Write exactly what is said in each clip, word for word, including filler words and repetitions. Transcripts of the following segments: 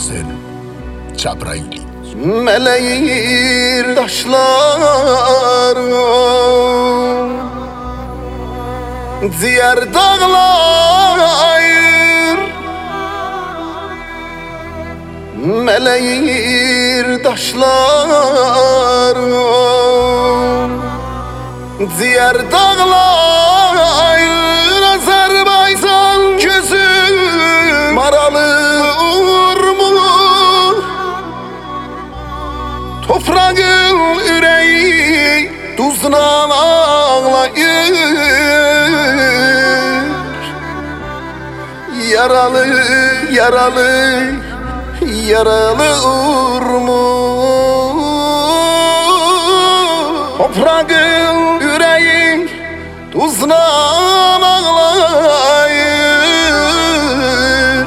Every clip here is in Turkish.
Sen Cebrail'i. Meleğir taşlar, diğer dağlar, meleğir taşlar, diğer dağlar, Azerbaycan gözü maralı urmu, toprağın yüreği tuzla ağlayır. Yaralı, yaralı, yaralı urmu, toprağın yüreği tuzla ağlayır.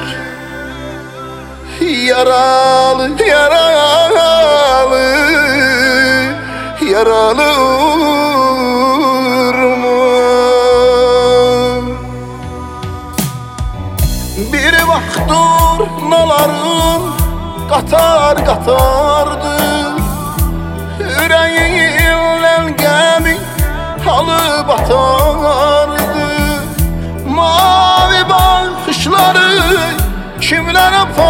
Yaralı, yaralı, yaralı urmu. Bir vaxtdır nalarım qatar qatardı, yüreğimlə gəmi halı batardı. Mavi baxışları kimlər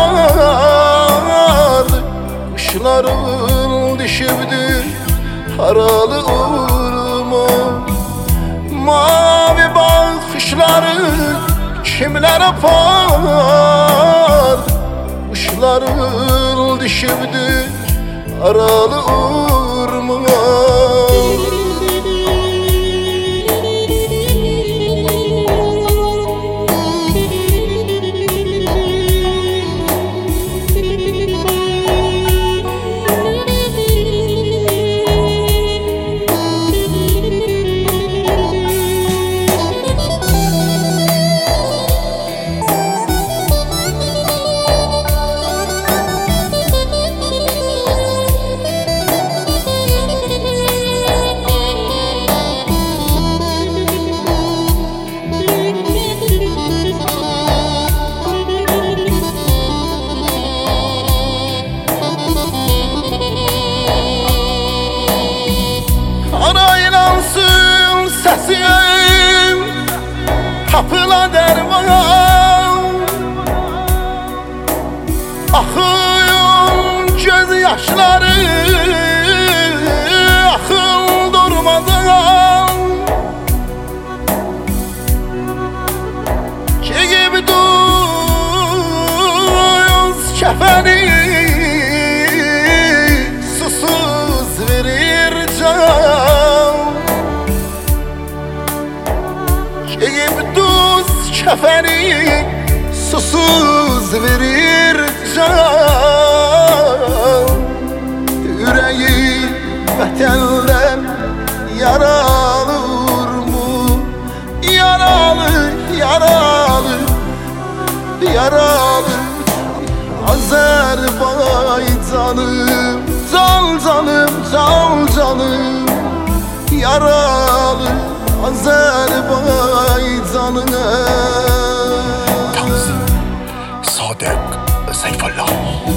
apardı, qışların düşübdür haralı urma. Mavi baxışları kimlər apardı, qışların düşübdür haralı urma. Səsim tapıla dərman, axın göz yaşları, axın durmadan. Giyib duz kəfəni, susuz verir can. Giyib duz kəfəni, susuz verir can. Yüreği vətəndən yaralı urmu, yaralı, yaralı, yaralı Azerbaycanım, can canım, can canım, yaralı Azerbaycanım. Tanzim Sadık Seyfullah.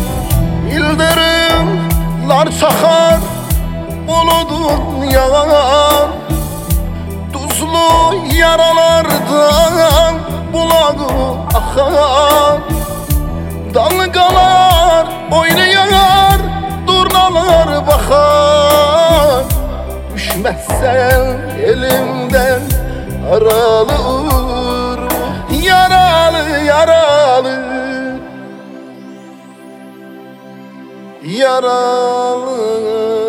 İldırımlar çaxar, buludun yağar, tuzlu yaralardan bulağı axar. Dalgalar oynayar, durnalar baxar, düşmezsen elimden aralı urma. Yaralı, yaralı, yaralı.